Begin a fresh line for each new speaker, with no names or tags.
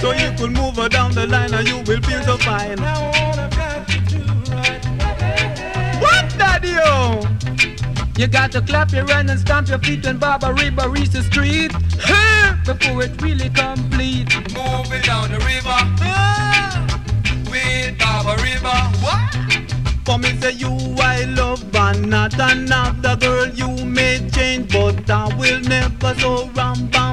So you could move her down the line and you will feel so fine.
Now all I've got to do right now.
What, Daddy? Oh? You got to clap your hands and stamp your feet when Baba River reaches the street. Before it really complete.
Moving down the river. With Baba River. What?
For me say you I love and not another girl. You may change but I will never so ram bam.